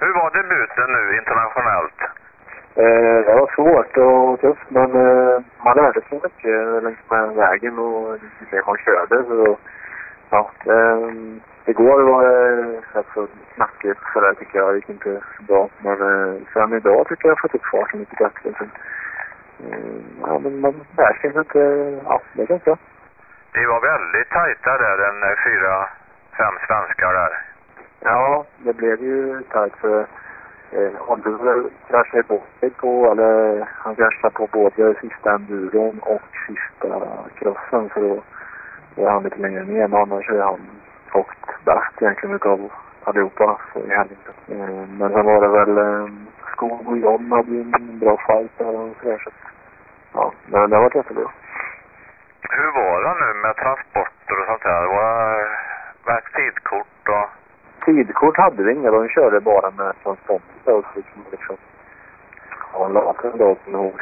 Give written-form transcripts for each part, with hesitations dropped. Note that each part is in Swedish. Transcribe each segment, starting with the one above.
Hur var debuten nu internationellt? Det var svårt och tufft, men man lärde sig mycket längs med vägen och det man körde. Så, ja, igår var det rätt så snackigt för det tycker jag. Det gick inte så bra. Men sen idag tycker jag har fått upp farten lite bättre. Så, ja, men man lär sig inte. Ja, det är ganska bra. Det var väldigt tajta där, den 4-5 svenskar där. Ja, det blev ju tajt för Oliver kraschade bort sig på, eller han kraschade på både sista enduron och sista crossen, så då var han lite längre ner, men annars är han högt bäst egentligen utav allihopa i helgen. Men sen var det väl Skog och John hade en bra fight där och sådär, så ja, men det var jättebra. Hur var det nu med transporter och sånt här? Var tidkort och... Tidkort hade vi inga, de körde bara med transporter och liksom ha en laten då på någon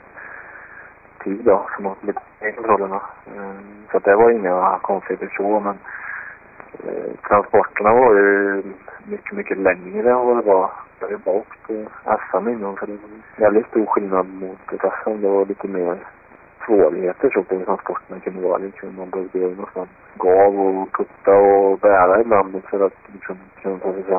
tid då, som var lite i kontrollerna. Så det var inga konstigheter så, men transporterna var ju mycket längre än vad det var. Det var bara åkt SM innan, så det var väldigt stor skillnad mot ett SM. Det var lite mer svårigheter så på transporterna kunde vara liksom, man behövde någonstans gav och putta och bära ibland för att liksom kunna ta sig fram.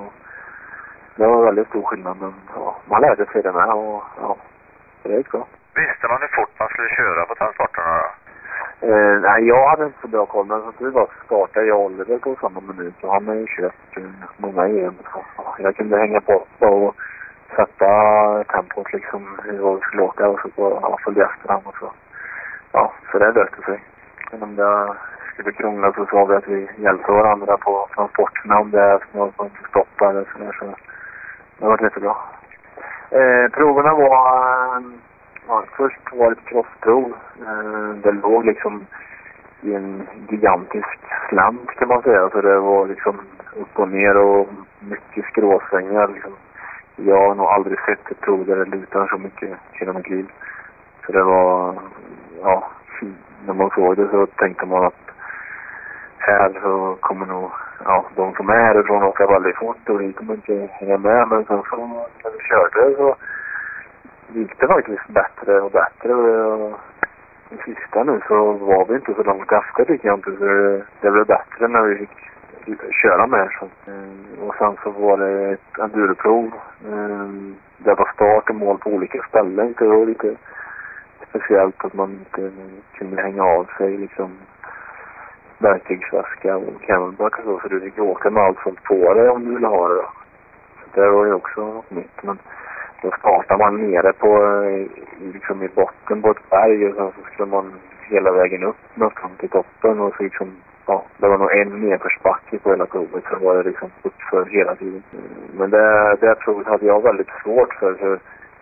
Det var väldigt stor skillnad, men ja, man lärde sig det med och ja, det gick bra. Visste man hur fort man skulle köra på transporterna då? Nej, jag hade inte så bra koll, men så det var att starta i Oliver på samma minut, så han har ju kört många igen. Ja, jag kunde hänga på och sätta tempot liksom hur vi skulle åka och så följa efter honom och så. Ja, så det löste sig. Men om det skulle krångla så sa vi att vi hjälpte varandra på transporterna om det är något som inte stoppar eller sådär, så det var jättebra. Proverna var... Ja, först var det ett crossprov. Det låg liksom i en gigantisk slant kan man säga. Så det var liksom upp och ner och mycket skråsvängar. Liksom. Jag har nog aldrig sett ett prov där det lutar så mycket kilometerliv. Så det var, ja, när man såg det så tänkte man att här så kommer nog, ja, de som är härifrån åka väldigt fort och vi kommer inte hänga med. Men sen så när vi körde så gick det faktiskt bättre och bättre. Och i sista nu så var vi inte så långt efter tycker jag inte. Så det blev bättre när vi fick köra med. Så. Och sen så var det ett enduroprov. Det var start och mål på olika ställen. Det var lite speciellt att man inte kunde hänga av sig liksom verktygsväska och camelback och så. Så du fick åka med allt sånt på dig om du ville ha det. Då. Så det var ju också nytt. Men då startar man nere på liksom i botten på ett berg och sen så skulle man hela vägen upp nästan till toppen och så liksom, ja, det var nog en nedförsbacke på hela provet så var det liksom uppför hela tiden. Men det provet hade jag väldigt svårt för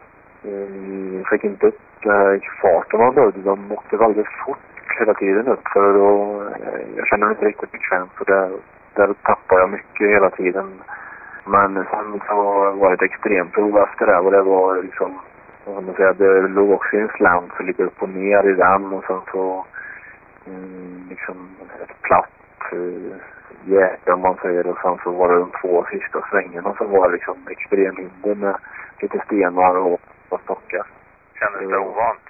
jag fick inte upp farten man behövde. De åkte väldigt fort hela tiden upp för då jag kände mig inte riktigt bekväm så där tappade jag mycket hela tiden. Men sen så var det ett extremprov efter det och det var liksom, vad man säga, det låg också i en slant så lite upp och ner i den och sen så liksom ett platt jäkla om man säger och sen så var det de 2 sista svängarna så var det liksom extremhinder med lite stenar och stockar. Kändes det ovant?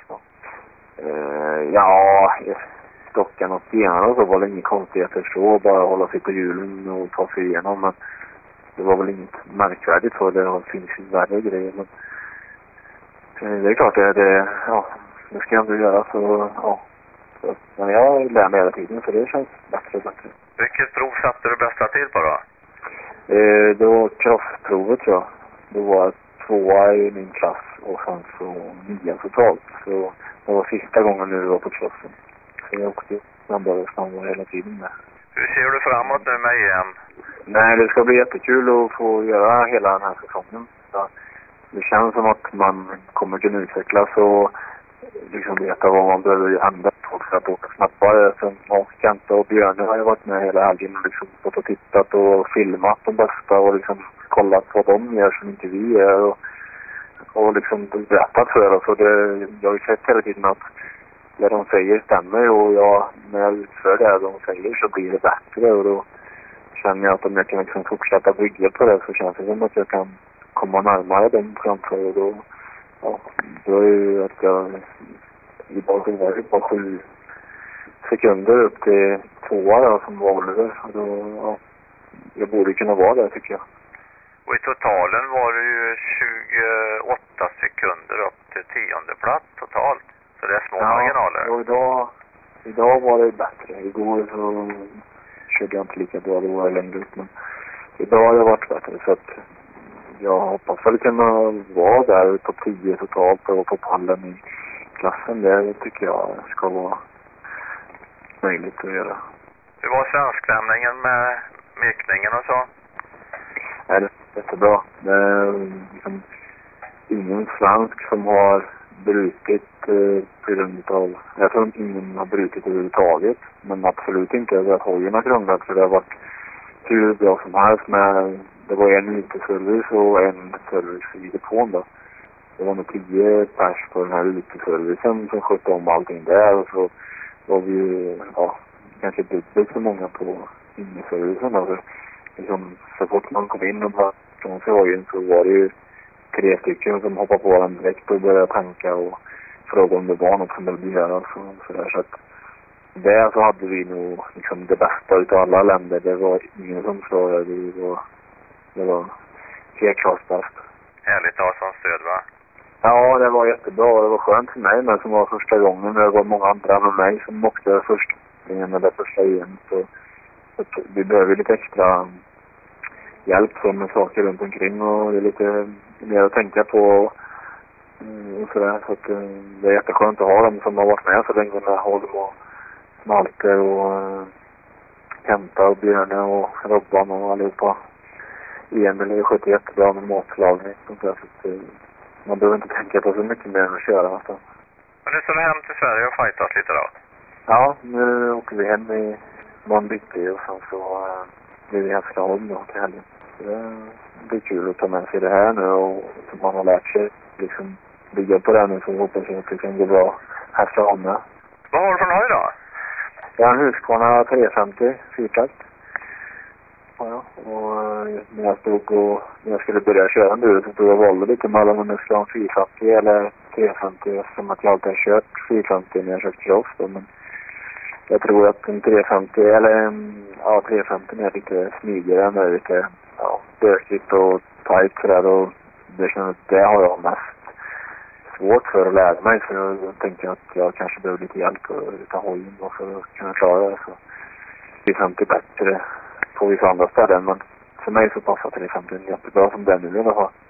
Ja, stockarna och stenarna och så var det inget konstigheter så, bara hålla sig på hjulen och ta sig igenom, men det var väl inget märkvärdigt så det finns ju värre grejer, men det är klart det ska jag inte göra så ja. Så, men jag lär mig hela tiden så det känns bättre och bättre. Vilket prov satte du bästa till på då? Det var crossprovet ja. Det var 2 i min klass och sen så 9 totalt. Så det var sista gången nu var på crossen. Så jag åkte snabbare hela tiden med. Hur ser du framåt nu med EM? Nej, det ska bli jättekul att få göra hela den här säsongen. Så det känns som att man kommer kunna utvecklas och liksom veta vad man behöver ändra på för att åka snabbare. Sen Kenta och Björn har ju varit med hela helgen och liksom fått och tittat och filmat de bästa och liksom kollat vad de gör som inte vi gör och liksom berättat för oss. Och jag har ju sett hela tiden att det de säger stämmer och när jag utför det de säger så blir det bättre och då känner jag att om jag kan liksom fortsätta bygga på det så känns det som att jag kan komma närmare den framför. Och då, ja, då är ju att jag idag så var det bara 7 sekunder upp till 2 då, som var Oliver. Och då, ja, jag borde kunna vara där tycker jag. Och i totalen var det ju 28 sekunder upp till 10:e plats totalt. Så det är små marginaler. Och idag var det bättre. Igår så körde jag inte lika bra, det var längre ut. Men idag har det varit bättre. Så att jag hoppas väl kunna vara där på 10 totalt och på pallen i klassen. Det tycker jag ska vara möjligt att göra. Hur var svenskstämningen med mekningen och så? Ja, det är jättebra. Det är liksom ingen svensk som har brutit på grund av... Jag tror inte ingen har brutit överhuvudtaget. Men absolut inte över att hojen har krånglat. För det har varit hur bra som helst med... Det var en uteservice och en service i depån då. Det var nog 10 pers på den här uteservicen som skötte om allting där. Och så var vi ju, ja, kanske dubbelt så många på inneservicen. Alltså, liksom, så fort man kom in och bara från hojen så var det ju 3 stycken som hoppade på den direkt och började tanka och fråga om det var något som behövde göras och sådär. Så att där så hade vi nog liksom det bästa utav alla länder. Det var ingen som slår det var helt klart bäst. Härligt att ha som stöd, va? Ja, det var jättebra. Det var skönt för mig med som var första gången. Det var många andra med mig som åkte först med det första igen. Så vi behöver lite extra hjälp med saker runt omkring och det är lite mer att tänka på och sådär. Så att det är jätteskönt att ha dem som har varit med så länge med Holm och Malte och Kenta och Björne och Robban och allihopa. Emil är skött jättebra med matslagning och så att man behöver inte tänka på så mycket mer än att köra. Alltså. Men nu ska vi hem till Sverige och fightas lite då? Ja, nu åker vi hem i morgon bitti och sen så blir vi Hässleholm då till helgen. Det blir kul att ta med sig det här nu och som man har lärt sig liksom bygga på det nu så hoppas jag att det kan gå bra Hässleholm med. Vad har du för nöj då? Jag har en Husqvarna 350 fyrtakt. Ja, och när jag skulle börja köra nu så tog jag valde lite mellan om jag skulle ha en 450 eller 350 som att jag alltid har kört 450 när jag kört cross då, men jag tror att en 350 eller 350 är lite smidigare än det är lite bökigt och tight sådär och det har jag mest svårt för att lära mig så jag tänkte att jag kanske behöver lite hjälp utav hojen och för att kunna klara det så 350 bättre på vissa andra ställen men för mig så passar 350 jättebra som den nu i alla fall.